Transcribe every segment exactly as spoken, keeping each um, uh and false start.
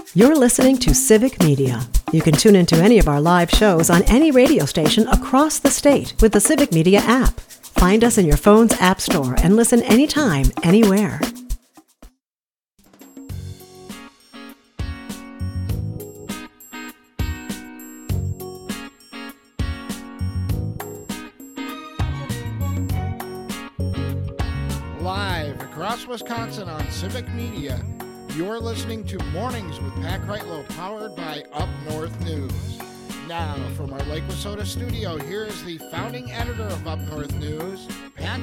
You're listening to Civic Media. You can tune into any of our live shows on any radio station across the state with the Civic Media app. Find us in your phone's app store and listen anytime, anywhere. Live across Wisconsin on Civic Media, you're listening to Mornings with Pat Kreitlow, powered by Up North News. Now, from our Lake Wissota studio, here is the founding editor of Up North News, Pat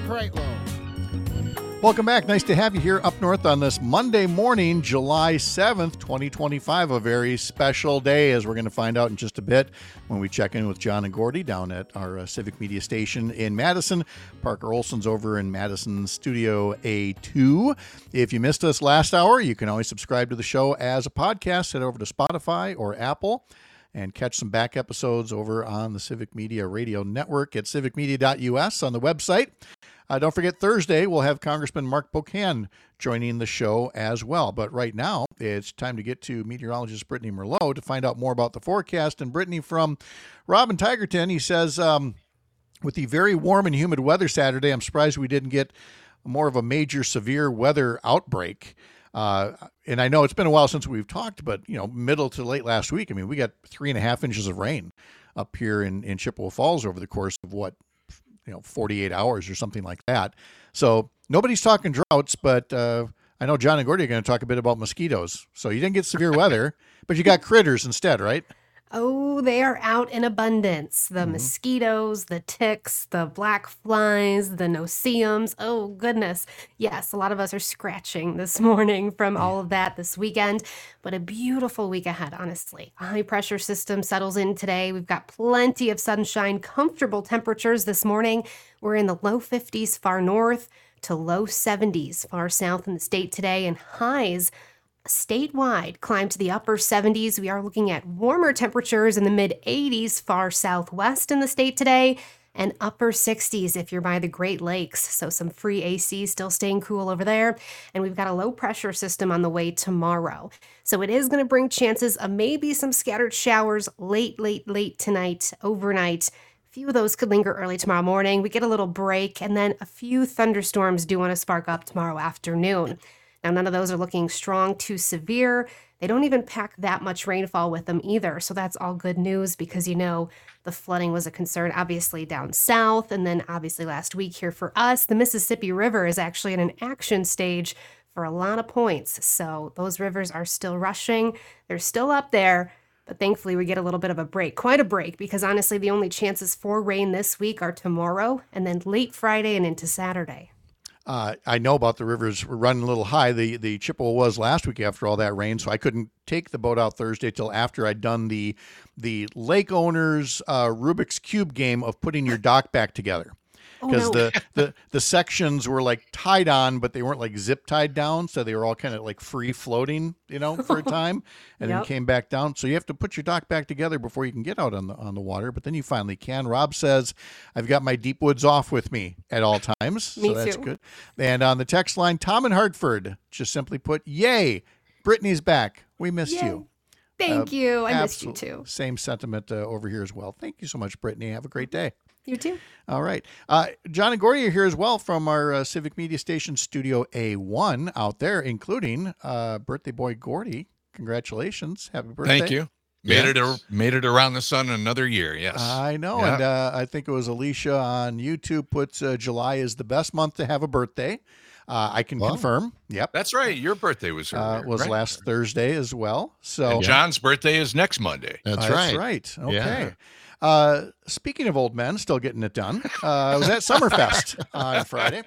Kreitlow. Welcome back. Nice to have you here up north on this Monday morning, July seventh, twenty twenty-five. A very special day, as we're going to find out in just a bit when we check in with John and Gordy down at our uh, Civic Media station in Madison. Parker Olson's over in Madison Studio A two. If you missed us last hour, you can always subscribe to the show as a podcast. Head over to Spotify or Apple and catch some back episodes over on the Civic Media Radio Network at civic media dot u s on the website. Uh, don't forget, Thursday, we'll have Congressman Mark Bocan joining the show as well. But right now, it's time to get to meteorologist Brittany Merlot to find out more about the forecast. And Brittany, from Robin Tigerton, he says, um, with the very warm and humid weather Saturday, I'm surprised we didn't get more of a major severe weather outbreak. Uh, and I know it's been a while since we've talked, but, you know, middle to late last week, I mean, we got three and a half inches of rain up here in, in Chippewa Falls over the course of what, you know, forty-eight hours or something like that. So nobody's talking droughts, but uh, I know John and Gordy are going to talk a bit about mosquitoes. So you didn't get severe weather, but you got critters instead, right? Oh, they are out in abundance. The Mm-hmm. mosquitoes, the ticks, the black flies, the no-see-ums. Oh, goodness. Yes, a lot of us are scratching this morning from all of that this weekend, but a beautiful week ahead, honestly. A high-pressure system settles in today. We've got plenty of sunshine, comfortable temperatures this morning. We're in the low fifties far north to low seventies far south in the state today, and highs statewide climb to the upper seventies. We are looking at warmer temperatures in the mid eighties far southwest in the state today, and upper sixties if you're by the Great Lakes. So some free A C still staying cool over there. And we've got a low pressure system on the way tomorrow. So it is going to bring chances of maybe some scattered showers late, late, late tonight, overnight. A few of those could linger early tomorrow morning. We get a little break, and then a few thunderstorms do want to spark up tomorrow afternoon. Now, none of those are looking strong to severe. They don't even pack that much rainfall with them either. So that's all good news, because, you know, the flooding was a concern, obviously, down south. And then obviously last week here for us, the Mississippi River is actually in an action stage for a lot of points. So those rivers are still rushing. They're still up there. But thankfully, we get a little bit of a break, quite a break, because honestly, the only chances for rain this week are tomorrow and then late Friday and into Saturday. Uh, I know about the rivers running a little high. The the Chippewa was last week after all that rain, so I couldn't take the boat out Thursday till after I'd done the the lake owners uh, Rubik's Cube game of putting your dock back together. Because Oh, no. the, the, the sections were like tied on, but they weren't like zip tied down. So they were all kind of like free floating, you know, for a time, and Yep. then came back down. So you have to put your dock back together before you can get out on the on the water. But then you finally can. Rob says, I've got my deep woods off with me at all times. Me so that's too. good. And on the text line, Tom in Hartford just simply put, yay, Brittany's back. We missed Yay. you. Thank Uh, you. I missed you Absolute- too. Same sentiment uh, over here as well. Thank you so much, Brittany. Have a great day. You too. All right. Uh, John and Gordy are here as well from our uh, Civic Media Station Studio A one out there, including uh, birthday boy Gordy. Congratulations. Happy birthday. Thank you. Made it a, made it around the sun another year. Yes. I know. Yeah. And uh, I think it was Alicia on YouTube puts uh, July is the best month to have a birthday. Uh, I can Wow. confirm. Yep. That's right. Your birthday was Uh, earlier, was right? last Thursday as well. So And John's birthday is next Monday. That's Uh, right. right. Okay. Yeah. Uh, speaking of old men, still getting it done. Uh, I was at Summerfest on Friday,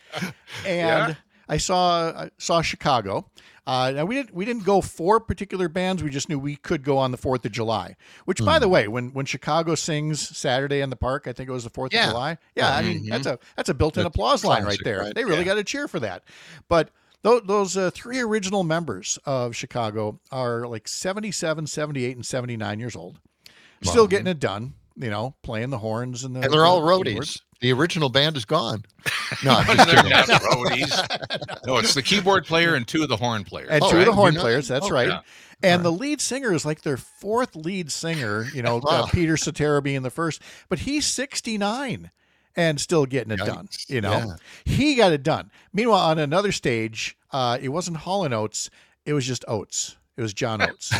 and Yeah. I saw I saw Chicago. Uh, now we didn't we didn't go for particular bands. We just knew we could go on the Fourth of July. Which, by the way, when when Chicago sings Saturday in the Park, I think it was the Fourth Yeah. of July. Yeah, I mean Mhm. that's a that's a built-in That's applause line right classic, there. right? They really Yeah. got to cheer for that. But those, those uh, three original members of Chicago are like seventy-seven, seventy-eight, and seventy-nine years old. Still Wow. getting it done, you know, playing the horns and the And they're all the roadies. keyboards. The original band is gone. No, I'm just They're kidding. not roadies. No, it's the keyboard player and two of the horn players. And Oh, two of the right. horn You know- players. That's oh, right. yeah. And the lead singer is like their fourth lead singer, you know, uh, Wow. Peter Cetera being the first, but he's sixty-nine and still getting it done. Yikes. You know, Yeah. he got it done. Meanwhile, on another stage, uh, it wasn't Hall and Oates. It was just Oates. It was John Oates.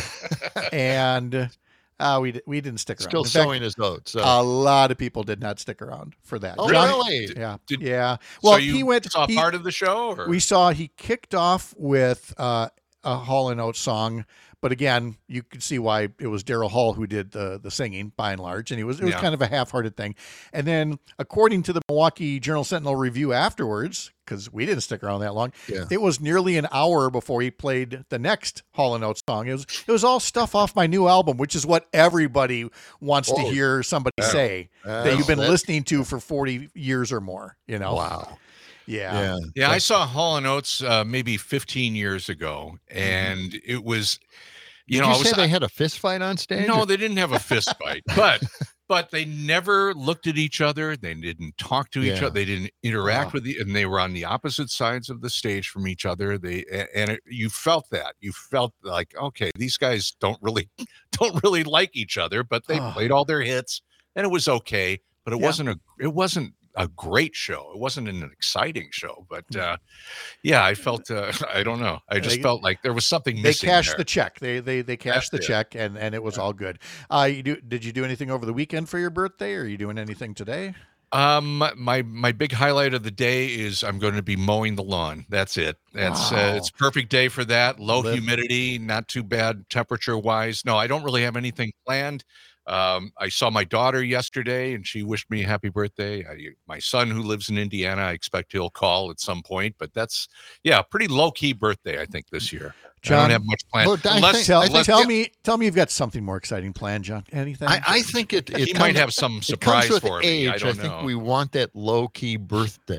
and uh, we, we didn't stick around. Still In fact, sowing his oats. So. a lot of people did not stick around for that. oh, John- really? Yeah. Did- yeah. Well, so you he went, saw he- part of the show? Or? we saw he kicked off with uh, a Hall and Oates song, but again, you could see why it was Daryl Hall who did the the singing by and large, and he was it was Yeah. kind of a half-hearted thing. And then, according to the Milwaukee Journal Sentinel review afterwards, because we didn't stick around that long, Yeah. it was nearly an hour before he played the next Hall and Oates song. It was it was all stuff off my new album, which is what everybody wants to Oh, hear somebody say that That's- you've been that- listening to for forty years or more. You know, Wow. yeah. Yeah. Yeah, I saw Hall and Oates uh, maybe fifteen years ago, and it was, you Did know, you I was say they had a fist fight on stage? no, they didn't have a fist fight, but but they never looked at each other. They didn't talk to each Yeah. other. They didn't interact Wow. with the, and they were on the opposite sides of the stage from each other. They a- and it, you felt that you felt like, okay, these guys don't really don't really like each other, but they Oh. played all their hits, and it was okay. But it Yeah. wasn't a it wasn't a great show. It wasn't an exciting show, but uh, yeah, I felt uh, I don't know. I just They- felt like there was something They missing. cashed there. the check. They they they cashed That's the it. check, and and it was all good. Uh, you do? Did you do anything over the weekend for your birthday? Or are you doing anything today? Um, my my big highlight of the day is I'm going to be mowing the lawn. That's it. That's Wow. uh, it's a perfect day for that. Low Live- humidity, not too bad temperature wise. No, I don't really have anything planned. Um, I saw my daughter yesterday, and she wished me a happy birthday. I, my son, who lives in Indiana, I expect he'll call at some point. But that's yeah, pretty low key birthday I think this year. I John, don't have much planned. Well, I Unless- think- Tell, I think- tell yeah. me tell me you've got something more exciting planned, John. Anything? I, I think it, it he comes, might have some it surprise comes with for me. age. I don't think know. we want that low key birthday.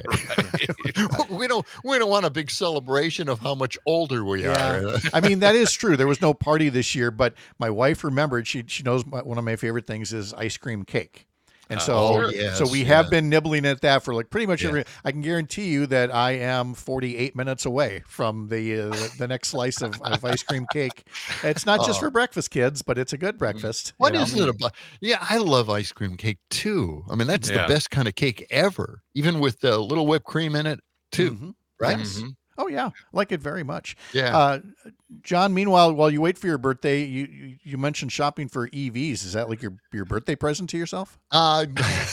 we don't we don't want a big celebration of how much older we Yeah. are. I mean, that is true. There was no party this year, but my wife remembered. She she knows my, one of my favorite things is ice cream cake. And so, Oh, so yes, we have yeah. been nibbling at that for like pretty much Yeah. every. I can guarantee you that I am forty-eight minutes away from the uh, the next slice of, of ice cream cake. It's not just Oh. for breakfast, kids, but it's a good breakfast. What you know? is it about? Yeah, I love ice cream cake too. I mean, that's Yeah. the best kind of cake ever, even with a little whipped cream in it too, Mhm. right? Mhm. Oh yeah, like it very much. Yeah. Uh, John, meanwhile, while you wait for your birthday, you, you you mentioned shopping for E Vs. Is that like your your birthday present to yourself? Uh,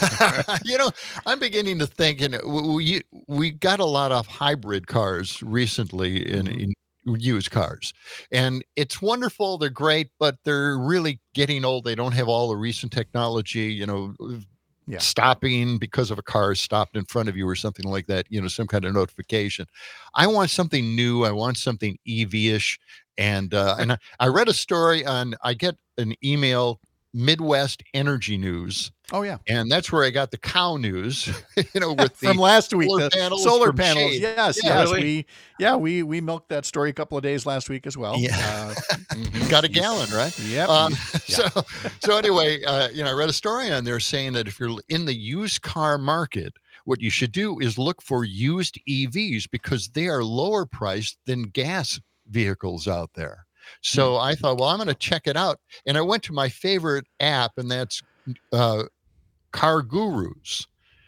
you know, I'm beginning to think, and we we got a lot of hybrid cars recently in, in used cars, and it's wonderful. They're great, but they're really getting old. They don't have all the recent technology. You know, Yeah. stopping because of a car stopped in front of you or something like that. You know, some kind of notification. I want something new. I want something E V-ish, and uh, and I, I read a story on. I get an email. Midwest Energy News, Oh yeah, and that's where I got the cow news. You know, with the from last week, solar the panels solar from panels. Shade. Yes, Yeah, yes, really? we yeah we we milked that story a couple of days last week as well. Yeah. Uh, Mhm. got a gallon, right? yep. Um, so, so anyway, uh, you know, I read a story on there saying that if you're in the used car market, what you should do is look for used E Vs because they are lower priced than gas vehicles out there. So I thought, well, I'm going to check it out, and I went to my favorite app, and that's uh, Car Gurus.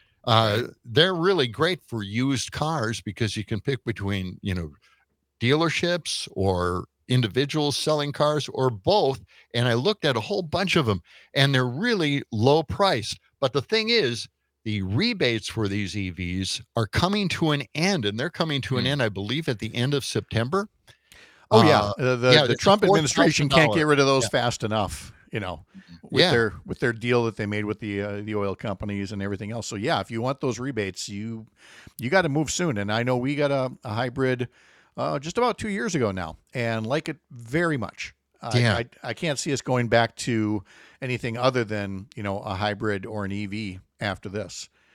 Uh, they're really great for used cars because you can pick between, you know, dealerships or individuals selling cars or both. And I looked at a whole bunch of them, and they're really low priced. But the thing is, the rebates for these E Vs are coming to an end, and they're coming to an Hmm. end, I believe, at the end of September. oh yeah, Uh, uh, the yeah, the it's a Trump administration can't get four thousand dollars. rid of those Yeah. fast enough. You know, with Yeah. their with their deal that they made with the uh, the oil companies and everything else. So yeah, if you want those rebates, you you got to move soon. And I know we got a, a hybrid uh, just about two years ago now, and like it very much. I, Yeah. I, I can't see us going back to anything other than you know a hybrid or an E V after this.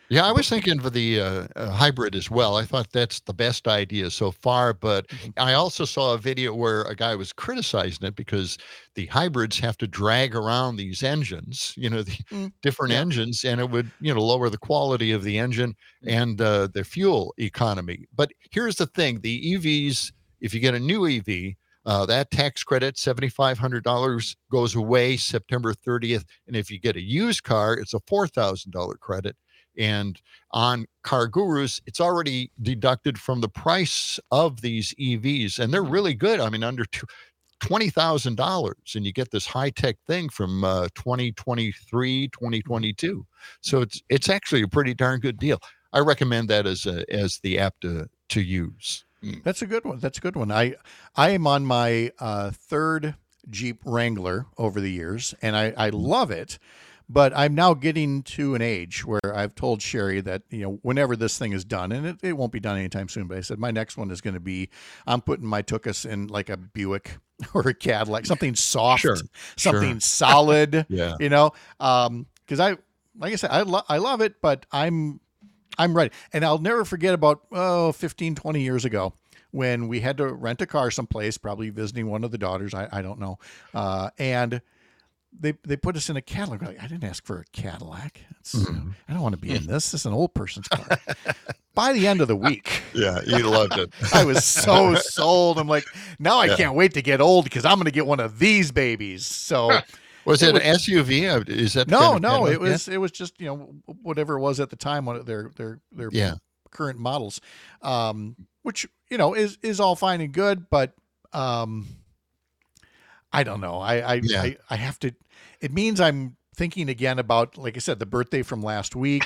Yeah, I was thinking for the uh, uh, hybrid as well. I thought that's the best idea so far. But I also saw a video where a guy was criticizing it because the hybrids have to drag around these engines, you know, the Mm, different yeah. engines, and it would, you know, lower the quality of the engine and uh, the fuel economy. But here's the thing: the E Vs, if you get a new E V, uh, that tax credit, seven thousand five hundred dollars, goes away September thirtieth. And if you get a used car, it's a four thousand dollars credit. And on Car Gurus, it's already deducted from the price of these E Vs, and they're really good. I mean, under two, twenty thousand dollars, and you get this high-tech thing from uh, twenty twenty-three, twenty twenty-two. So it's it's actually a pretty darn good deal. I recommend that as a, as the app to to use. That's a good one. That's a good one. I I am on my uh, third Jeep Wrangler over the years, and I, I love it. But I'm now getting to an age where I've told Sherry that, you know, whenever this thing is done, and it, it won't be done anytime soon, but I said my next one is going to be, I'm putting my Tuckus in like a Buick or a Cadillac, something soft, Sure, something sure. solid, Yeah. you know, um, because I, like I said, I, lo- I love it, but I'm, I'm ready. And I'll never forget about, oh, fifteen, twenty years ago when we had to rent a car someplace, probably visiting one of the daughters. I, I don't know. Uh, and They they put us in a Cadillac. We're like, I didn't ask for a Cadillac. It's, Mhm. I don't want to be in this. This is an old person's car. By the end of the week, Yeah, you loved it. I was so sold. I'm like, now I Yeah. can't wait to get old because I'm going to get one of these babies. So Was It it, was- an S U V? Uh, Is that the no, kind of no, Cadillac? it was it was just, you know, whatever it was at the time, one of their their their Yeah. current models, um, which, you know, is is all fine and good, but um, I don't know. I I, Yeah. I I have to. It means I'm thinking again about, like I said, the birthday from last week,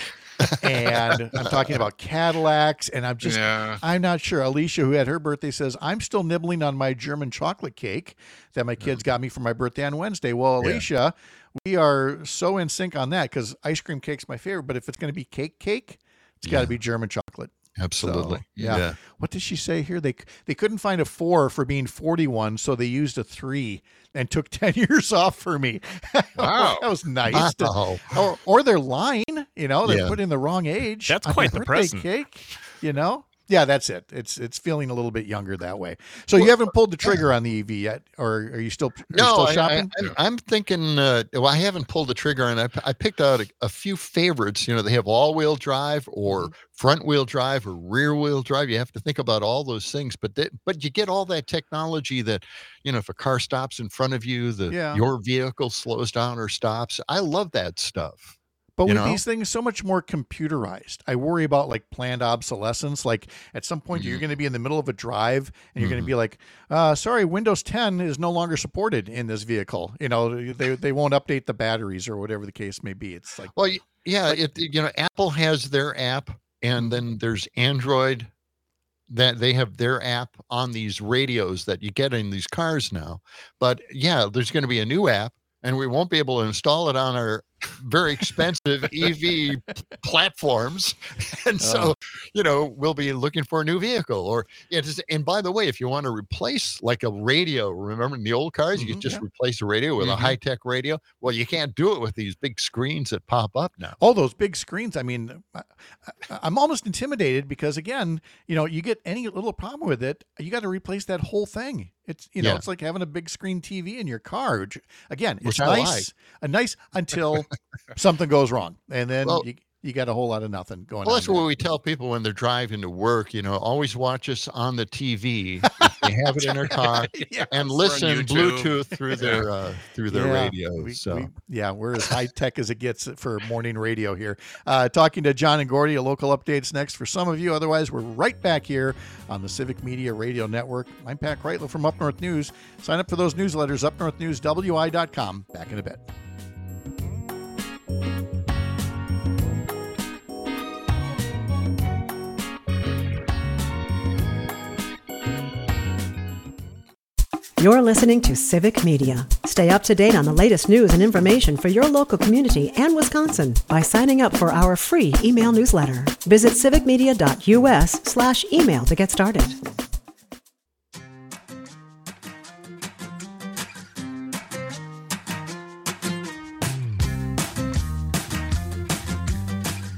and I'm talking about Cadillacs, and I'm just yeah. I'm not sure. Alicia, who had her birthday, says, I'm still nibbling on my German chocolate cake that my kids got me for my birthday on Wednesday. Well, Yeah. Alicia, we are so in sync on that because ice cream cake's my favorite, but if it's going to be cake cake, it's got to Yeah. be German chocolate. Absolutely. So, yeah. What did she say here? They they couldn't find a four for being forty-one, so they used a three and took ten years off for me. Wow. That was nice. to- Wow. or, or they're lying, you know, they're Yeah. putting the wrong age. That's on quite your the birthday present. cake, you know? Yeah, that's it. It's it's feeling a little bit younger that way. So you haven't pulled the trigger on the E V yet, or are you still, are you No, still I, shopping? I, I'm, I'm thinking. Uh, well, I haven't pulled the trigger, and I, I picked out a, a few favorites. You know, they have all-wheel drive, or Mm-hmm. front-wheel drive, or rear-wheel drive. You have to think about all those things, but they, but you get all that technology that, you know, if a car stops in front of you, the Yeah. your vehicle slows down or stops. I love that stuff. But you with know? these things so much more computerized, I worry about like planned obsolescence. Like at some point, you're Mhm. going to be in the middle of a drive and you're going Mhm. to be like, uh, sorry, Windows ten is no longer supported in this vehicle. You know, they, they won't update the batteries or whatever the case may be. It's like, Well, y- yeah, it, you know, Apple has their app, and then there's Android that they have their app on these radios that you get in these cars now. But yeah, there's going to be a new app, and we won't be able to install it on our very expensive E V p- platforms. And so, you know, we'll be looking for a new vehicle. Or it is, and by the way, if you want to replace like a radio, remember in the old cars, you Mhm, could just yeah. replace the radio with Mhm. a high-tech radio. Well, you can't do it with these big screens that pop up now. all those big screens. I mean, I, I- I'm almost intimidated because again, you know, you get any little problem with it, you got to replace that whole thing. It's, you know, Yeah. it's like having a big screen T V in your car. Which, again, it's Which I nice, like. a nice until something goes wrong, and then Well- you you got a whole lot of nothing going Well, on. that's there. what we tell people when they're driving to work. You know, always watch us on the T V. If they have it in their car, Yeah. and Or on listen YouTube. Bluetooth through their uh, through their Yeah, radio. we- so we- yeah, we're as high tech as it gets for morning radio here. Uh, talking to John and Gordy, a local updates next for some of you. Otherwise, we're right back here on the Civic Media Radio Network. I'm Pat Kreitler from Up North News. Sign up for those newsletters, up north news w i dot com. Back in a bit. You're listening to Civic Media. Stay up to date on the latest news and information for your local community and Wisconsin by signing up for our free email newsletter. Visit civicmedia.us slash email to get started.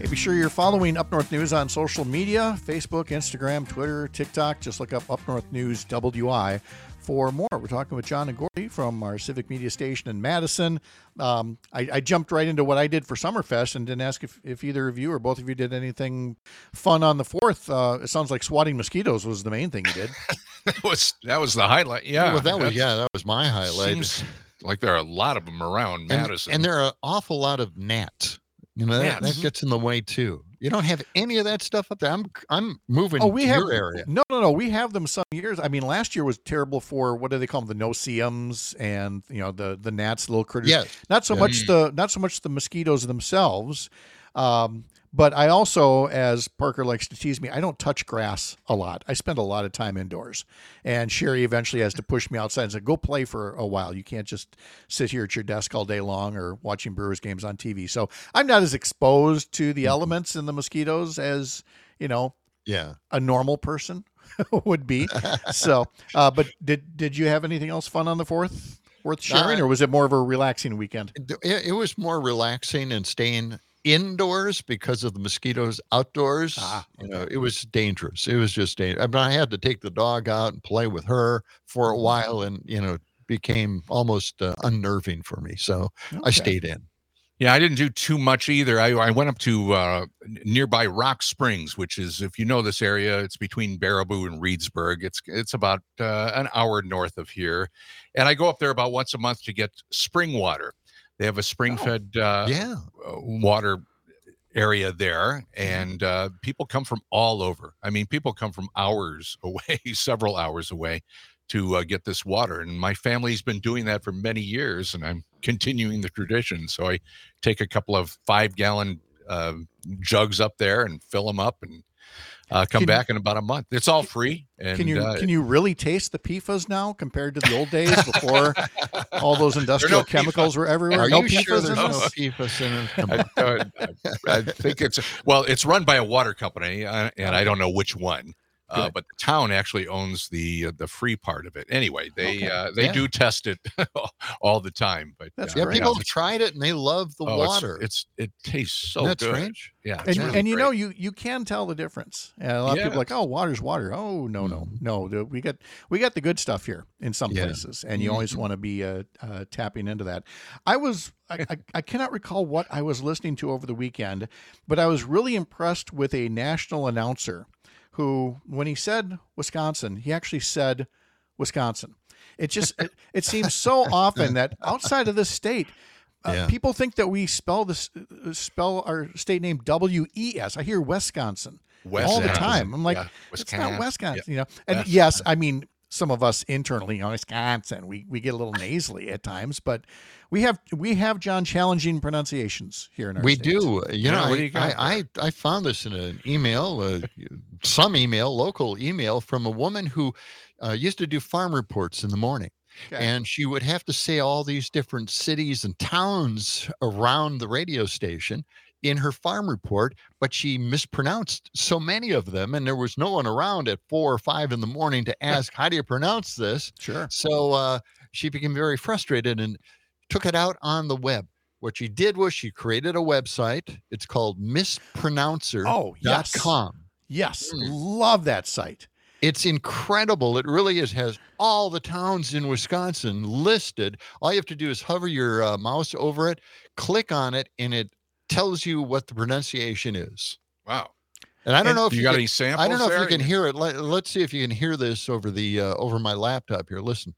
Hey, be sure you're following Up North News on social media, Facebook, Instagram, Twitter, TikTok. Just look up Up North News W I for more. We're talking with John and Gordy from our Civic Media station in Madison. Um, I, I jumped right into what I did for Summerfest and didn't ask if, if either of you or both of you did anything fun on the fourth. Uh, it sounds like swatting mosquitoes was the main thing you did. that was that was the highlight. Yeah, well, that was yeah, that was my highlight. Seems like there are a lot of them around and, Madison, and there are an awful lot of gnats. You know, that, that gets in the way too. You don't have any of that stuff up there. I'm I'm moving oh, we to have, your area. No, no, no. We have them some years. I mean, last year was terrible for, what do they call them? The no-see-ums and, you know, the, the gnats, the little critters. Yes. Not so Yeah. much the not so much the mosquitoes themselves. Um, but I also, as Parker likes to tease me, I don't touch grass a lot. I spend a lot of time indoors. And Sherry eventually has to push me outside and say, go play for a while. You can't just sit here at your desk all day long or watching Brewers games on T V. So I'm not as exposed to the elements and the mosquitoes as, you know, Yeah. a normal person would be. So, uh, but did did you have anything else fun on the fourth worth sharing, Uh, or was it more of a relaxing weekend? It, it was more relaxing and staying indoors because of the mosquitoes outdoors. Ah, You know, it was dangerous. It was just dangerous. But I had to take the dog out and play with her for a while, and you know, became almost uh, unnerving for me. So I Okay. stayed in. Yeah, I didn't do too much either. I, I went up to uh, nearby Rock Springs, which is, if you know this area, it's between Baraboo and Reedsburg. It's it's about uh, an hour north of here, and I go up there about once a month to get spring water. They have a spring-fed uh, Yeah. uh, water area there, and uh, people come from all over. I mean, people come from hours away, several hours away, to uh, get this water. And my family's been doing that for many years, and I'm continuing the tradition. So I take a couple of five-gallon uh, jugs up there and fill them up, and uh, come Can- back in about a month. It's all free. And Can you uh, can you really taste the P F A S now compared to the old days before all those industrial There are no chemicals were everywhere? Are no you sure P F A S there's in no this? P F A S in it? Come on. I, uh, I think it's well, it's run by a water company, uh, and I don't know which one. Uh, Good. but the town actually owns the uh, the free part of it. Anyway, they Okay. uh, they Yeah. do test it all the time. But That's uh, Yeah, great. people have tried it and they love the oh, it's- water. It's, it tastes so Isn't that good. strange? Yeah, And, it's really and you know, great. you you can tell the difference. And a lot of Yeah. people are like, oh, water's water. Oh, no, no, no. The- We got we got the good stuff here in some Yeah. places, and you always want to be uh, uh, tapping into that. I was I, I, I cannot recall what I was listening to over the weekend, but I was really impressed with a national announcer who, when he said Wisconsin, he actually said Wisconsin. It just it, it seems so often that outside of this state, uh, Yeah. people think that we spell this uh, spell our state name W E S. I hear Wisconsin all the Wisconsin. time. I'm like, Yeah, it's not Wisconsin. Wisconsin, Yeah. you know. And Yes. yes, I mean, some of us internally, you know, Wisconsin, we we get a little nasally at times, but we have we have John challenging pronunciations here in our We state. do. You Yeah, know, what do I, you got I, I, I found this in an email, uh, some email, local email from a woman who uh, used to do farm reports in the morning. Okay. And she would have to say all these different cities and towns around the radio station in her farm report, but she mispronounced so many of them. And there was no one around at four or five in the morning to ask, how do you pronounce this? Sure. So uh, she became very frustrated and took it out on the web. What she did was she created a website. It's called mispronouncer dot com. Oh, yes. Yes. Mm. Love that site. It's incredible. It really is. Has all the towns in Wisconsin listed. All you have to do is hover your uh, mouse over it, click on it, and it tells you what the pronunciation is. Wow. And I don't And know if You, you, got can, any samples? I don't know if there? you can hear it. Let, let's see if you can hear this over the uh, over my laptop here. Listen.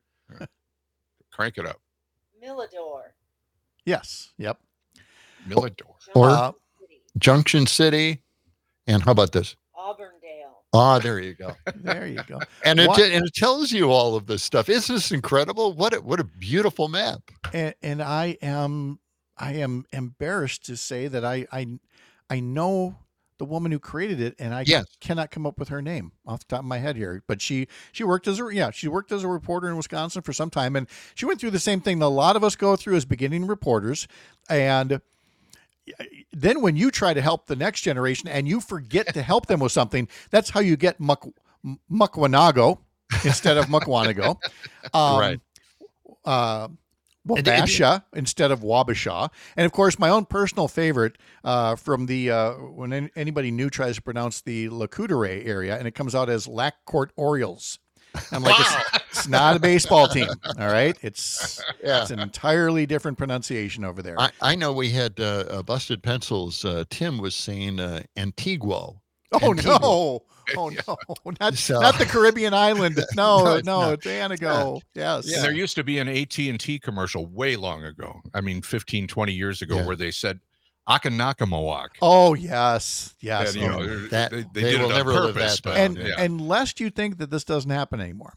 Crank it up. Millador, Yes. Yep. Millador. Or Uh, City, Junction City. And how about this? Auburndale, Ah, there you go. there you go. And it What- and it tells you all of this stuff. Isn't this incredible? What a, what a beautiful map. And, and I am I am embarrassed to say that I I I know the woman who created it, and I Yes. cannot come up with her name off the top of my head here. But she she worked as a yeah she worked as a reporter in Wisconsin for some time, and she went through the same thing that a lot of us go through as beginning reporters. And then when you try to help the next generation and you forget to help them with something, that's how you get muck Mukwanago instead of Mukwanago. Um, Right. Uh, Wabasha instead of Wabasha. And of course, my own personal favorite uh, from the, uh, when any, anybody new tries to pronounce the Lac-Courte area, and it comes out as Lac-Courte Orioles. I'm like, Wow. it's, it's not a baseball team. All right. It's, Yeah. it's an entirely different pronunciation over there. I, I know we had uh, uh, Busted Pencils. Uh, Tim was saying uh, Antigua. oh, Antigua. no. Oh, no. Not, So- not the Caribbean island. No, No, no, it's not. it's Antigo. Yes. And there used to be an A T and T commercial way long ago. I mean, fifteen, twenty years ago, Yeah. where they said Akanakamoak. Oh, yes. Yes. And, you know, Oh. that- they, they they did will it on never live purpose, that but, down. and yeah. and lest you think that this doesn't happen anymore,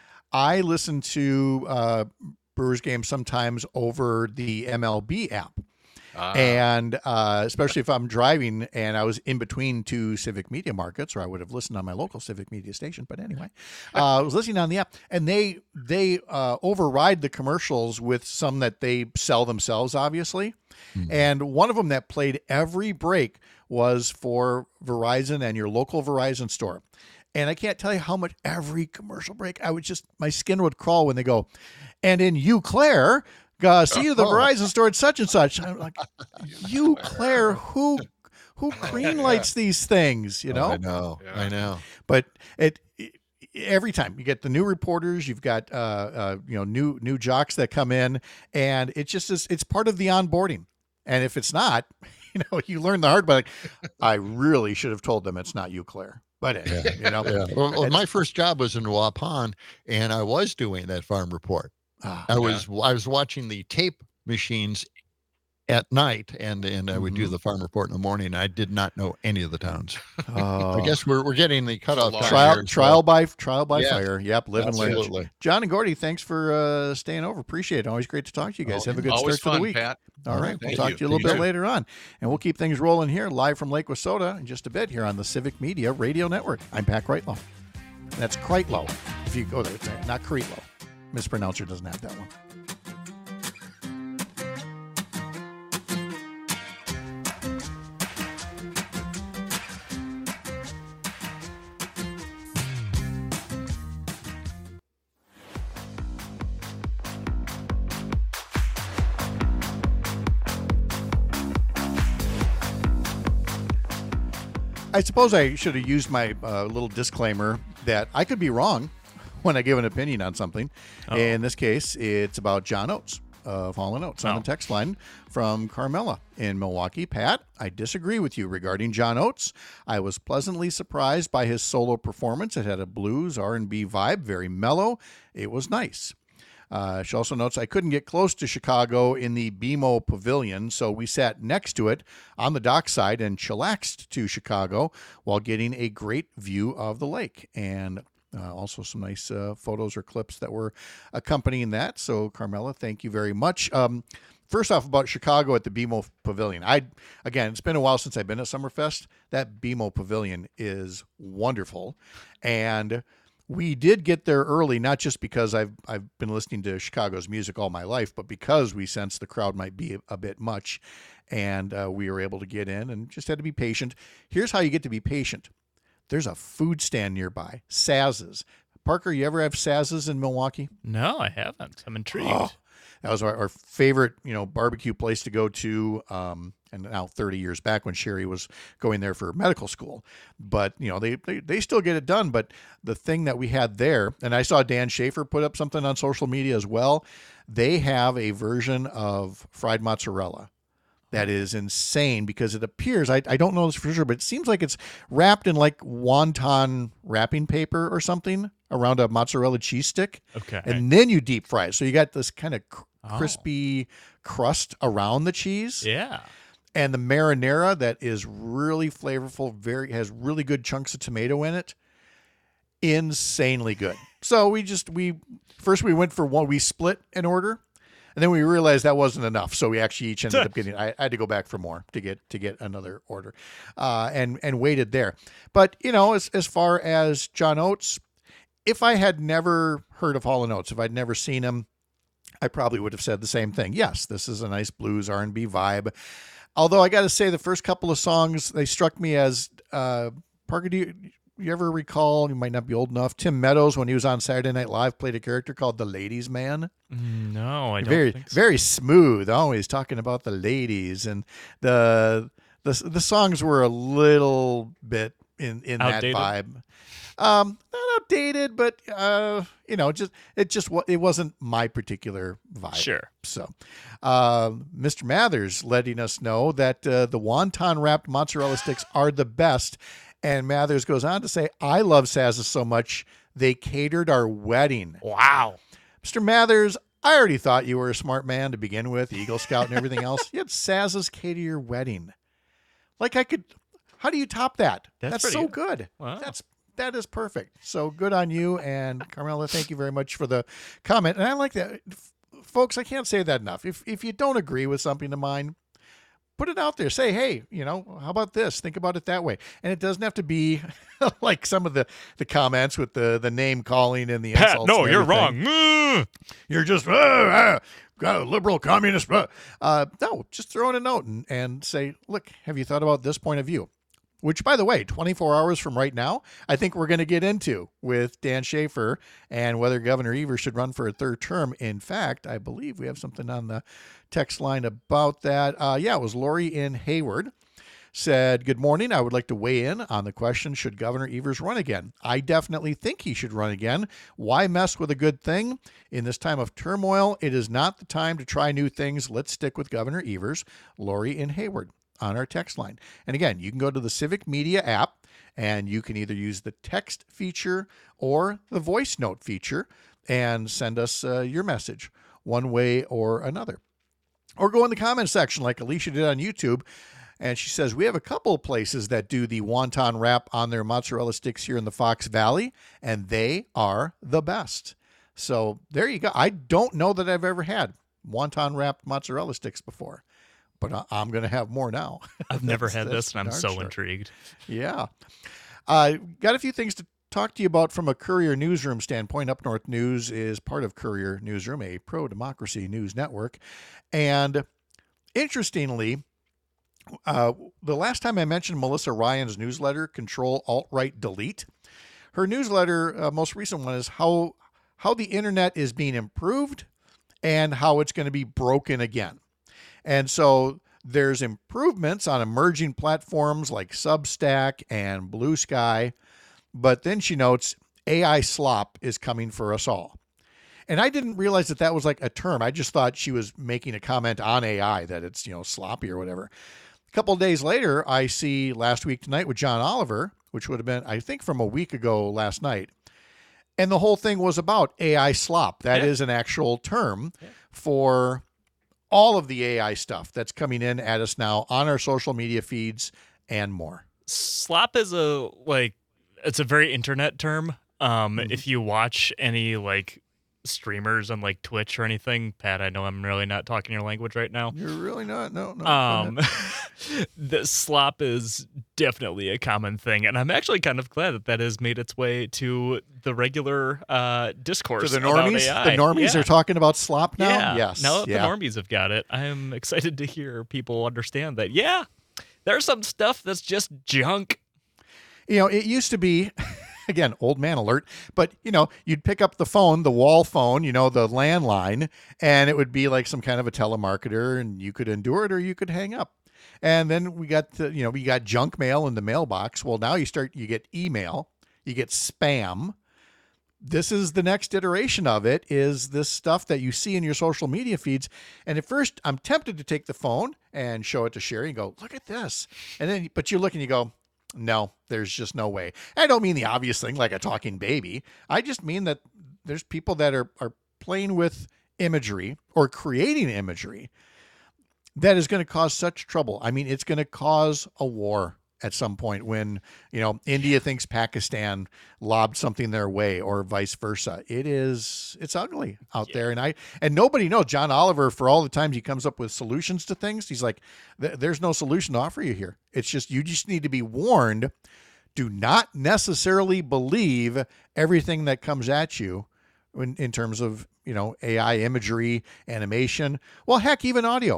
I listen to uh, Brewers games sometimes over the M L B app, Ah, and uh, especially if I'm driving and I was in between two Civic Media markets, or I would have listened on my local Civic Media station. But anyway, uh, I was listening on the app, and they they uh, override the commercials with some that they sell themselves, obviously. And one of them that played every break was for Verizon and your local Verizon store. And I can't tell you how much every commercial break, I would just, my skin would crawl when they go, and in Eau Claire, uh, see you the Oh. Verizon store at such and such. I'm like, Eau Claire, who, who green lights these things, you know? I know. Yeah. I know. But it, it- every time you get the new reporters, you've got, uh, uh, you know, new, new jocks that come in, and it just is, it's part of the onboarding. And if it's not, you know, you learn the hard way. Like, I really should have told them it's not Eau Claire. But anyway, you know, Yeah. Well, well, It's- my first job was in Waupun, and I was doing that farm report. ah, I was I was watching the tape machines at night, and and I would do Mhm. the farm report in the morning. I did not know any of the towns. oh. I guess we're we're getting the cutoff long time trial here, so- trial by trial by Yeah. fire. Yep, live and learn. Absolutely. John and Gordy, thanks for uh, staying over. Appreciate it. Always great to talk to you guys. Oh, Have a good always start fun, to the week. Pat. All right, we'll Thank talk you. to you a little You bit too. later on, and we'll keep things rolling here live from Lake Wissota in just a bit here on the Civic Media Radio Network. I'm Pat Kreitlow. That's Kreitlow. If you go there, it's not Kreitlow. Mispronouncer doesn't have that one. I suppose I should have used my uh, little disclaimer that I could be wrong when I give an opinion on something. In this case, it's about John Oates of Hall and Oates on Oh. the text line from Carmela in Milwaukee. Pat, I disagree with you regarding John Oates. I was pleasantly surprised by his solo performance. It had a blues R and B vibe, very mellow. It was nice. Uh, she also notes, I couldn't get close to Chicago in the B M O Pavilion, so we sat next to it on the dockside and chillaxed to Chicago while getting a great view of the lake. And uh, also some nice uh, photos or clips that were accompanying that. So, Carmela, thank you very much. Um, first off, about Chicago at the B M O Pavilion. I Again, it's been a while since I've been at Summerfest. That B M O Pavilion is wonderful. And we did get there early, not just because I've I've been listening to Chicago's music all my life, but because we sensed the crowd might be a, a bit much, and uh, we were able to get in and just had to be patient. Here's how you get to be patient. There's a food stand nearby, Saz's. Parker, you ever have Saz's in Milwaukee? No, I haven't. I'm intrigued. Oh, that was our, our favorite, you know, barbecue place to go to. Um, and now thirty years back when Sherry was going there for medical school, but you know, they, they, they still get it done. But the thing that we had there, and I saw Dan Schaefer put up something on social media as well. They have a version of fried mozzarella that is insane because it appears, I, I don't know this for sure, but it seems like it's wrapped in like wonton wrapping paper or something around a mozzarella cheese stick. Okay. And then you deep fry it. So you got this kind of cr- Oh. crispy crust around the cheese. Yeah. And the marinara that is really flavorful, very has really good chunks of tomato in it. Insanely good. So we just we first we went for one, we split an order, and then we realized that wasn't enough. So we actually each ended up getting I, I had to go back for more to get to get another order. Uh and and waited there. But you know, as as far as John Oates, if I had never heard of Hall and Oates, if I'd never seen him, I probably would have said the same thing. Yes, this is a nice blues R and B vibe. Although I got to say, the first couple of songs, they struck me as, uh, Parker, do you, you ever recall, you might not be old enough, Tim Meadows, when he was on Saturday Night Live, played a character called the Ladies Man? No, I don't very, think so. Very smooth, always talking about the ladies. And the the, the songs were a little bit in, in that Outdated? vibe. Um, not outdated, but uh, you know, just it just wa- it wasn't my particular vibe. Sure. So, uh, Mister Mathers letting us know that uh, the wonton wrapped mozzarella sticks are the best, and Mathers goes on to say, "I love Saz's so much they catered our wedding." Wow. Mister Mathers, I already thought you were a smart man to begin with, Eagle Scout and everything else. You had Saz's cater your wedding. Like I could. How do you top that? That's That's pretty so good. good. Wow. That's that is perfect. So good on you. And Carmela, thank you very much for the comment. And I like that. F- folks, I can't say that enough. If if you don't agree with something of mine, put it out there. Say, hey, you know, how about this? Think about it that way. And it doesn't have to be like some of the, the comments with the, the name calling and the Pat, insults. no, and you're everything. wrong. Mm. You're just, uh, uh, got a liberal communist. Uh, uh, no, just throw in a note and, and say, look, have you thought about this point of view? Which, by the way, twenty-four hours from right now, I think we're going to get into with Dan Schaefer and whether Governor Evers should run for a third term. In fact, I believe we have something on the text line about that. Uh, yeah, it was Lori in Hayward. Said, good morning. I would like to weigh in on the question, should Governor Evers run again? I definitely think he should run again. Why mess with a good thing? In this time of turmoil, it is not the time to try new things. Let's stick with Governor Evers. Lori in Hayward on our text line. And again, you can go to the Civic Media app and you can either use the text feature or the voice note feature and send us uh, your message one way or another. Or go in the comment section like Alicia did on YouTube. And she says, we have a couple of places that do the wonton wrap on their mozzarella sticks here in the Fox Valley, and they are the best. So there you go. I don't know that I've ever had wonton wrapped mozzarella sticks before, but I- I'm going to have more now. I've never That's- had that's this, and I'm darn so sure. intrigued. Yeah. Uh, got a few things to talk to you about from a Courier Newsroom standpoint. Up North News is part of Courier Newsroom, a pro-democracy news network. And interestingly, uh, the last time I mentioned Melissa Ryan's newsletter, Control Alt Right Delete, her newsletter, uh, most recent one, is how how the internet is being improved and how it's going to be broken again. And so there's improvements on emerging platforms like Substack and Blue Sky, but then she notes A I slop is coming for us all. And I didn't realize that that was like a term. I just thought she was making a comment on A I, that it's, you know, sloppy or whatever. A couple of days later, I see Last Week Tonight with John Oliver, which would have been, I think, from a week ago last night. And the whole thing was about A I slop. That Yeah. is an actual term yeah. for all of the A I stuff that's coming in at us now on our social media feeds and more. Slop is a, like, it's a very internet term. Um, Mhm. If you watch any, like, streamers on, like, Twitch or anything, Pat, I know I'm really not talking your language right now. You're really not, no, no. Um, the slop is definitely a common thing, and I'm actually kind of glad that that has made its way to the regular uh, discourse. To the about normies? A I. The normies Yeah. are talking about slop now? Yeah. Yes. Now that yeah. the normies have got it, I'm excited to hear people understand that, yeah, there's some stuff that's just junk. You know, it used to be, again, old man alert, but, you know, you'd pick up the phone, the wall phone, you know, the landline, and it would be like some kind of a telemarketer, and you could endure it or you could hang up. And then we got, the, you know, we got junk mail in the mailbox. Well, now you start, you get email, you get spam. This is the next iteration of it, is this stuff that you see in your social media feeds. And at first, I'm tempted to take the phone and show it to Sherry and go, look at this. And then, but you look and you go, no, there's just no way. I don't mean the obvious thing like a talking baby. I just mean that there's people that are, are playing with imagery or creating imagery that is going to cause such trouble. I mean, it's going to cause a war at some point when, you know, India thinks Pakistan lobbed something their way or vice versa. It is, it's ugly out yeah. there. And I, and nobody knows. John Oliver, for all the times he comes up with solutions to things, he's like, there's no solution to offer you here. It's just, you just need to be warned. Do not necessarily believe everything that comes at you in, in terms of, you know, A I imagery, animation. Well, heck, even audio.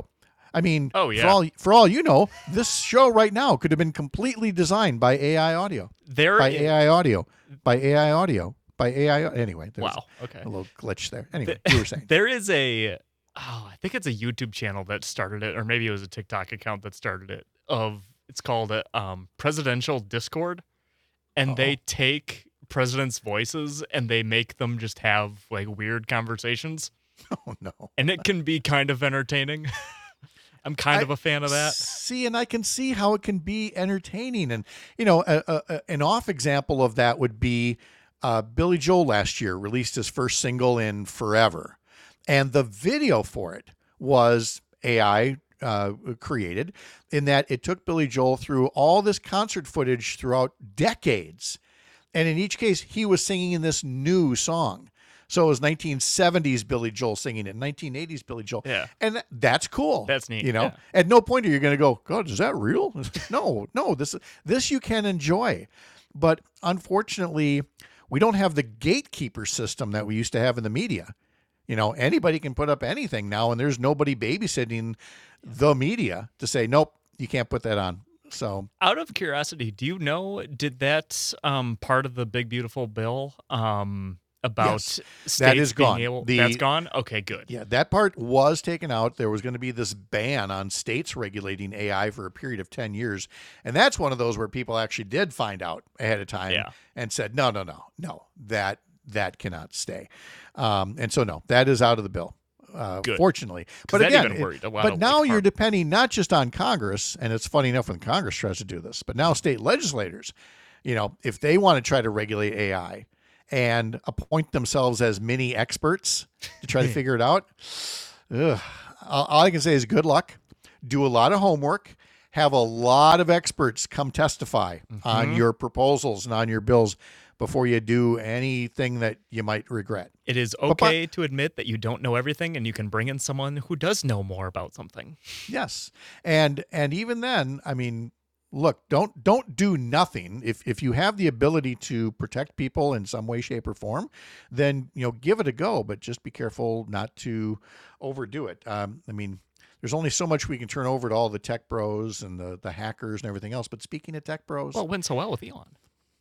I mean, Oh, yeah. for all for all you know, this show right now could have been completely designed by A I audio, There by i- A I audio, by A I audio, by A I. Anyway, there's Wow. Okay. a little glitch there. Anyway, you were saying. There is a, oh, I think it's a YouTube channel that started it, or maybe it was a TikTok account that started it. Of it's called a um, Presidential Discord, and they Uh-oh. take presidents' voices and they make them just have like weird conversations, Oh no. and it can be kind of entertaining. I'm kind I- of a fan of that. See, and I can see how it can be entertaining. And, you know, a, a, a- an off example of that would be uh, Billy Joel last year released his first single in forever. And the video for it was A I uh, created, in that it took Billy Joel through all this concert footage throughout decades. And in each case, he was singing this new song. So it was nineteen seventies Billy Joel singing it, nineteen eighties Billy Joel. Yeah. And th- that's cool. That's neat, You know, yeah. at no point are you going to go, God, is that real? no, no, this, this you can enjoy. But unfortunately, we don't have the gatekeeper system that we used to have in the media. You know, anybody can put up anything now, and there's nobody babysitting the media to say, nope, you can't put that on. So Out of curiosity, do you know, did that um, part of the Big Beautiful Bill um, about Yes, states that is being gone. able, The- that's gone? Okay, good. yeah, that part was taken out. There was going to be this ban on states regulating A I for a period of ten years. And that's one of those where people actually did find out ahead of time Yeah. and said, no, no, no, no, that that cannot stay. Um, and so, no, that is out of the bill, uh, Good. fortunately. 'Cause But that again, even it- worried a lot but of, now like, you're harm. depending not just on Congress, and it's funny enough when Congress tries to do this, but now state legislators, you know, if they want to try to regulate A I and appoint themselves as mini experts to try to figure it out, ugh, all all I can say is good luck. Do a lot of homework. Have a lot of experts come testify on your proposals and on your bills before you do anything that you might regret. It is but- okay to admit that you don't know everything, and you can bring in someone who does know more about something. Yes. And and even then, I mean, look, don't don't do nothing. If if you have the ability to protect people in some way, shape, or form, then you know, give it a go. But just be careful not to overdo it. Um, I mean, there's only so much we can turn over to all the tech bros and the, the hackers and everything else. But speaking of tech bros, Well, it went so well with Elon.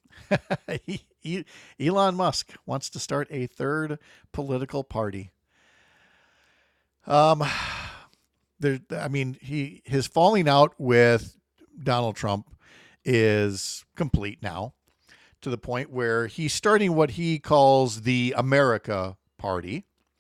E- Elon Musk wants to start a third political party. Um, there. I mean, he his falling out with Donald Trump is complete now, to the point where he's starting what he calls the America Party,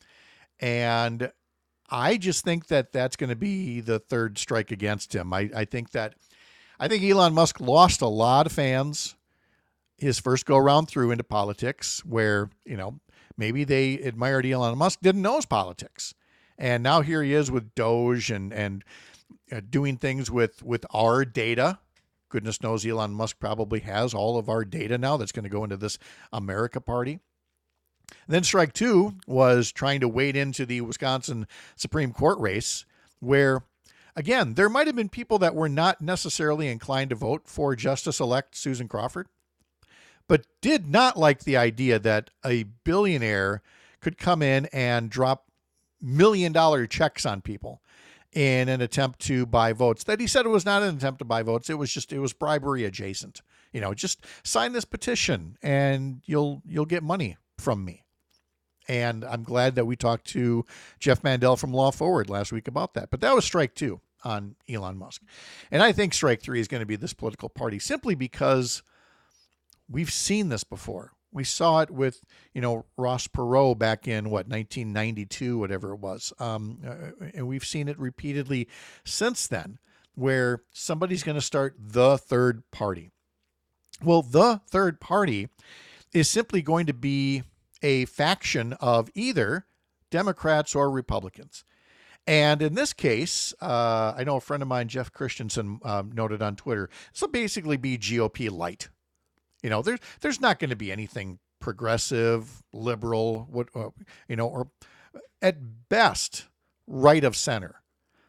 and I just think that that's going to be the third strike against him. I, I think that I think Elon Musk lost a lot of fans his first go around through into politics, where, you know, maybe they admired Elon Musk, didn't know his politics. And now here he is with Doge and, and uh, doing things with, with our data. Goodness knows Elon Musk probably has all of our data now that's going to go into this America Party. Then strike two was trying to wade into the Wisconsin Supreme Court race, where, again, there might have been people that were not necessarily inclined to vote for Justice-elect Susan Crawford, but did not like the idea that a billionaire could come in and drop million dollar checks on people in an attempt to buy votes. That he said it was not an attempt to buy votes. It was just, it was bribery adjacent. You know, just sign this petition and you'll, you'll get money from me. And I'm glad that we talked to Jeff Mandel from Law Forward last week about that. But that was strike two on Elon Musk. And I think strike three is going to be this political party, simply because we've seen this before. We saw it with, you know, Ross Perot back in, what, nineteen ninety-two, whatever it was. Um, uh, and we've seen it repeatedly since then, where somebody's going to start the third party. Well, the third party is simply going to be a faction of either Democrats or Republicans. And in this case, uh, I know a friend of mine, Jeff Christensen, um, noted on Twitter, this will basically be G O P light. You know, there's there's not going to be anything progressive, liberal, what uh, you know, or at best right of center.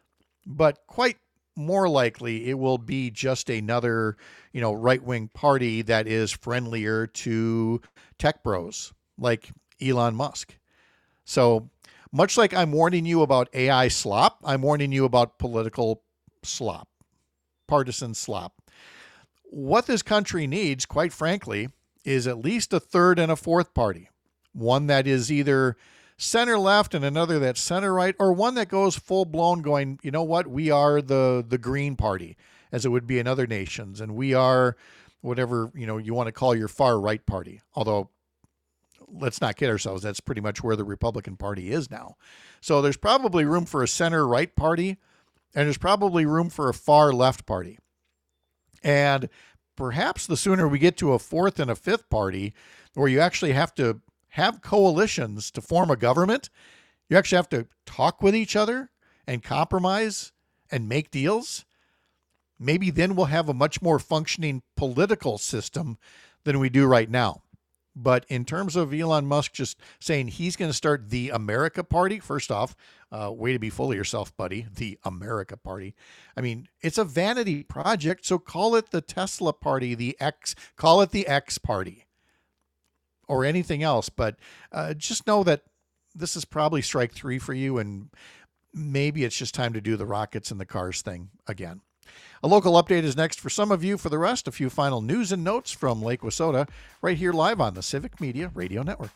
But quite more likely, it will be just another, you know, right-wing party that is friendlier to tech bros like Elon Musk. So Much like I'm warning you about A I slop, I'm warning you about political slop, partisan slop. What this country needs, quite frankly, is at least a third and a fourth party. One that is either center left and another that's center right, or one that goes full blown going, you know what, we are the the Green Party, as it would be in other nations, and we are whatever, you know, you want to call your far right party. Although, let's not kid ourselves, that's pretty much where the Republican Party is now. So there's probably room for a center right party, and there's probably room for a far left party. And perhaps the sooner we get to a fourth and a fifth party, where you actually have to have coalitions to form a government, you actually have to talk with each other and compromise and make deals, maybe then we'll have a much more functioning political system than we do right now. But in terms of Elon Musk just saying he's going to start the America Party, first off, uh, way to be full of yourself, buddy, the America Party. I mean, it's a vanity project, so call it the Tesla Party, the X, call it the X Party, or anything else. But uh, just know that this is probably strike three for you, and maybe it's just time to do the rockets and the cars thing again. A local update is next for some of you. For the rest, a few final news and notes from Lake Wissota, right here live on the Civic Media Radio Network.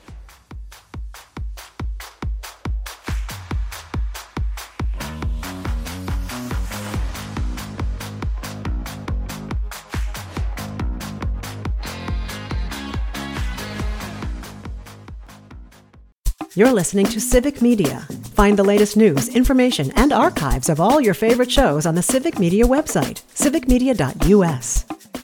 You're listening to Civic Media. Find the latest news, information, and archives of all your favorite shows on the Civic Media website, civic media dot u s.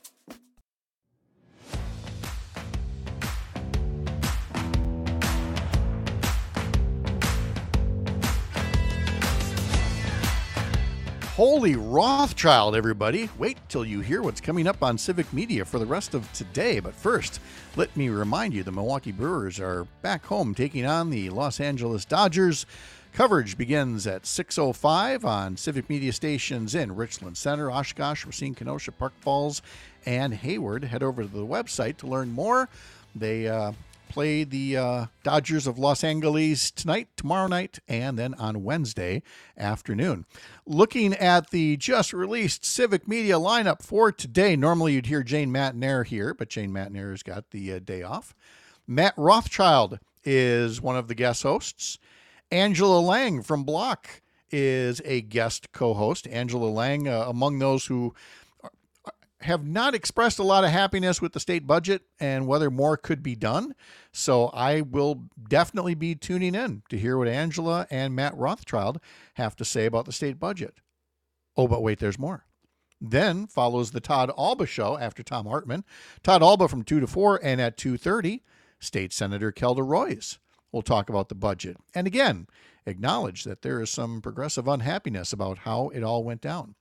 Holy Rothschild, everybody. Wait till you hear what's coming up on Civic Media for the rest of today. But first, let me remind you the Milwaukee Brewers are back home taking on the Los Angeles Dodgers. Coverage begins at six oh five on Civic Media stations in Richland Center, Oshkosh, Racine, Kenosha, Park Falls, and Hayward. Head over to the website to learn more. They uh, play the uh, Dodgers of Los Angeles tonight, tomorrow night, and then on Wednesday afternoon. Looking at the just released Civic Media lineup for today, normally you'd hear Jane Matnair here, but Jane Matnair has got the uh, day off. Matt Rothschild is one of the guest hosts. Angela Lang from Block is a guest co-host. Angela Lang, uh, among those who have not expressed a lot of happiness with the state budget and whether more could be done. So I will definitely be tuning in to hear what Angela and Matt Rothschild have to say about the state budget. Oh, but wait, there's more. Then follows the Todd Alba Show after Tom Hartman. Todd Alba from two to four, and at two thirty, State Senator Kelda Roys. We'll talk about the budget. And again, acknowledge that there is some progressive unhappiness about how it all went down.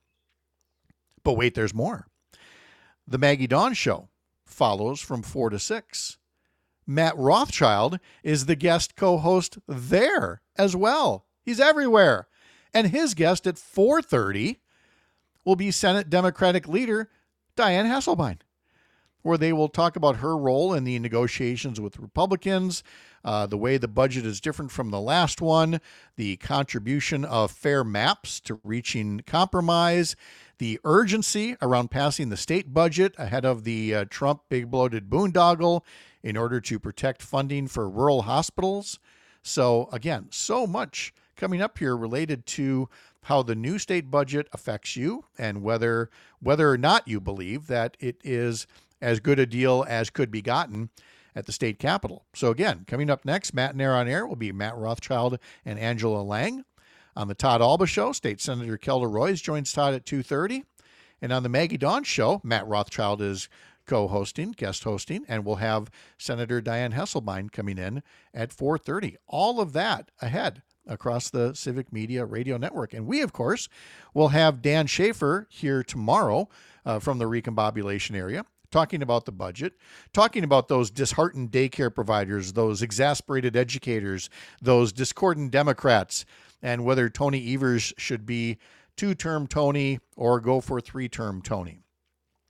But wait, there's more. The Maggie Dawn Show follows from four to six. Matt Rothschild is the guest co-host there as well. He's everywhere. And his guest at four thirty will be Senate Democratic leader Dianne Hasselbein, where they will talk about her role in the negotiations with Republicans, uh, the way the budget is different from the last one, the contribution of fair maps to reaching compromise, the urgency around passing the state budget ahead of the uh, Trump big bloated boondoggle in order to protect funding for rural hospitals. So again, so much coming up here related to how the new state budget affects you and whether whether or not you believe that it is as good a deal as could be gotten at the state capitol. So again, coming up next, Matt Nair on Air will be Matt Rothschild and Angela Lang. On the Todd Alba Show, State Senator Kelda Roys joins Todd at two thirty. And on the Maggie Dawn Show, Matt Rothschild is co-hosting, guest hosting, and we'll have Senator Dianne Hasselbein coming in at four thirty. All of that ahead across the Civic Media Radio Network. And we, of course, will have Dan Schaefer here tomorrow uh, from the recombobulation area, talking about the budget, talking about those disheartened daycare providers, those exasperated educators, those discordant Democrats, and whether Tony Evers should be two-term Tony or go for three-term Tony.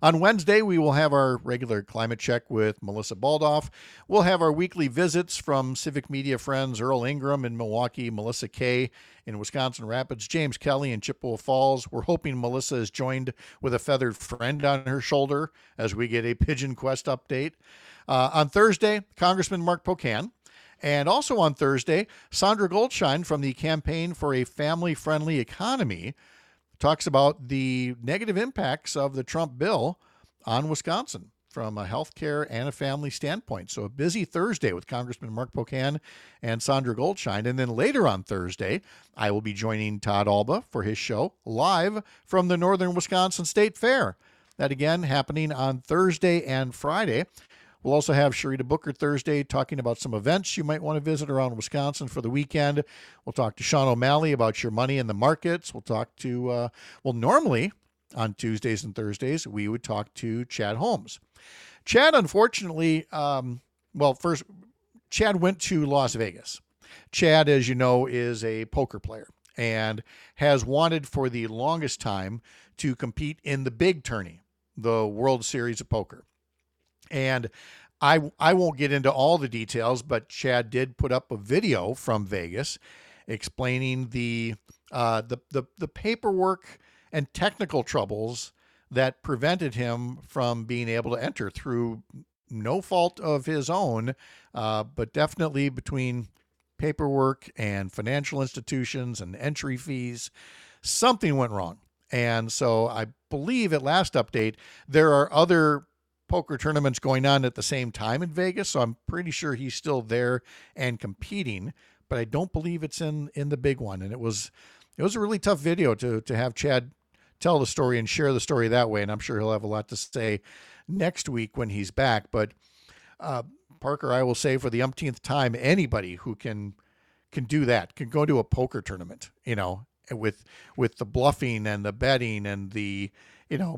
On Wednesday, we will have our regular climate check with Melissa Baldoff. We'll have our weekly visits from Civic Media friends Earl Ingram in Milwaukee, Melissa Kay in Wisconsin Rapids, James Kelly in Chippewa Falls. We're hoping Melissa is joined with a feathered friend on her shoulder as we get a Pigeon Quest update. Uh, on Thursday, Congressman Mark Pocan. And also on Thursday, Sandra Goldschein from the Campaign for a Family-Friendly Economy talks about the negative impacts of the Trump bill on Wisconsin from a healthcare and a family standpoint. So a busy Thursday with Congressman Mark Pocan and Sandra Goldschein. And then later on Thursday, I will be joining Todd Alba for his show live from the Northern Wisconsin State Fair. That again happening on Thursday and Friday. We'll also have Sharita Booker Thursday talking about some events you might want to visit around Wisconsin for the weekend. We'll talk to Sean O'Malley about your money in the markets. We'll talk to, uh, well, normally on Tuesdays and Thursdays, we would talk to Chad Holmes. Chad, unfortunately, um, well, first, Chad went to Las Vegas. Chad, as you know, is a poker player and has wanted for the longest time to compete in the big tourney, the World Series of Poker. And I I won't get into all the details, but Chad did put up a video from Vegas explaining the uh, the, the the paperwork and technical troubles that prevented him from being able to enter through no fault of his own, uh, but definitely between paperwork and financial institutions and entry fees, something went wrong. And so I believe at last update, there are other poker tournaments going on at the same time in Vegas, so I'm pretty sure he's still there and competing, but I don't believe it's in in the big one. And it was it was a really tough video to to have Chad tell the story and share the story that way, and I'm sure he'll have a lot to say next week when he's back. But uh, Parker, I will say for the umpteenth time, anybody who can can do that, can go to a poker tournament, you know, with with the bluffing and the betting and the you know,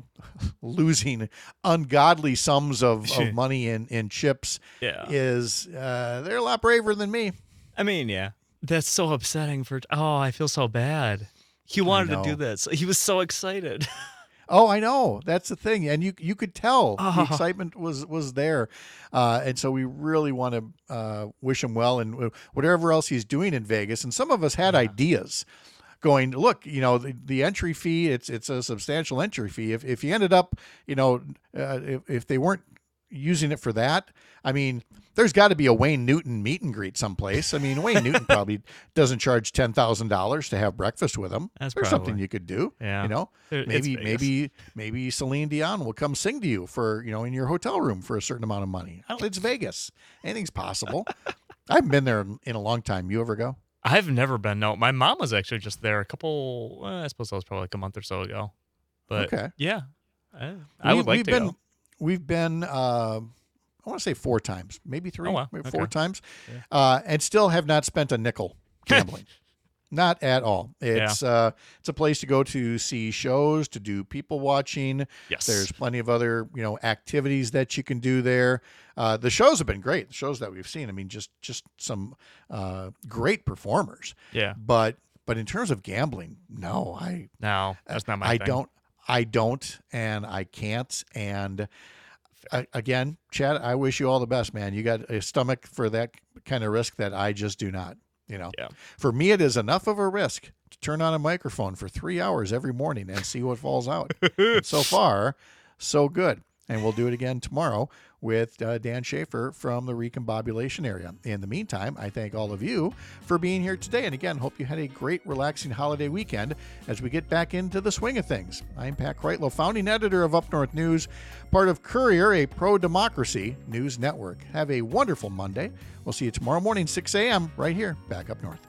losing ungodly sums of, of money in, in chips yeah. is, uh, they're a lot braver than me. I mean, yeah, that's so upsetting for, oh, I feel so bad. He wanted to do this. He was so excited. Oh, I know. That's the thing. And you you could tell oh. the excitement was, was there. Uh, and so we really want to uh, wish him well and whatever else he's doing in Vegas. And some of us had yeah. ideas. Going, look, you know, the, the entry fee, it's it's a substantial entry fee. If if you ended up, you know, uh, if, if they weren't using it for that, I mean, there's got to be a Wayne Newton meet and greet someplace. I mean, Wayne Newton probably doesn't charge ten thousand dollars to have breakfast with him. That's There's probably something you could do. Yeah. You know, It's maybe Vegas. maybe maybe Celine Dion will come sing to you for, you know, in your hotel room for a certain amount of money. It's Vegas. Anything's possible. I haven't been there in a long time. You ever go? I've never been. No, my mom was actually just there a couple. Well, I suppose that was probably like a month or so ago. But okay. yeah, I, I we, would like we've to been, go. We've been, uh, I want to say four times, maybe three, oh, wow. maybe okay. four times, yeah. uh, and still have not spent a nickel gambling. Not at all. It's yeah. uh, it's a place to go to see shows, to do people watching. Yes. There's plenty of other, you know, activities that you can do there. Uh, the shows have been great. The shows that we've seen, I mean, just just some uh, great performers. Yeah. But but in terms of gambling, no, I no, that's not my I thing. don't I don't and I can't. And uh, again, Chad, I wish you all the best, man. You got a stomach for that kind of risk that I just do not. You know, yeah. For me, it is enough of a risk to turn on a microphone for three hours every morning and see what falls out. And so far, so good. And we'll do it again tomorrow with uh, Dan Schaefer from the Recombobulation area. In the meantime, I thank all of you for being here today. And again, hope you had a great, relaxing holiday weekend as we get back into the swing of things. I'm Pat Kreitlow, founding editor of Up North News, part of Courier, a pro-democracy news network. Have a wonderful Monday. We'll see you tomorrow morning, six a.m., right here, back up north.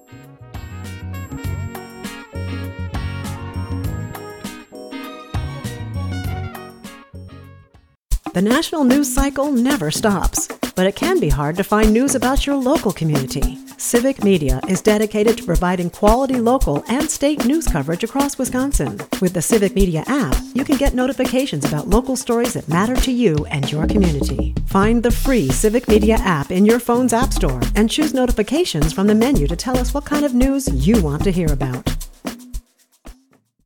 The national news cycle never stops, but it can be hard to find news about your local community. Civic Media is dedicated to providing quality local and state news coverage across Wisconsin. With the Civic Media app, you can get notifications about local stories that matter to you and your community. Find the free Civic Media app in your phone's app store and choose notifications from the menu to tell us what kind of news you want to hear about.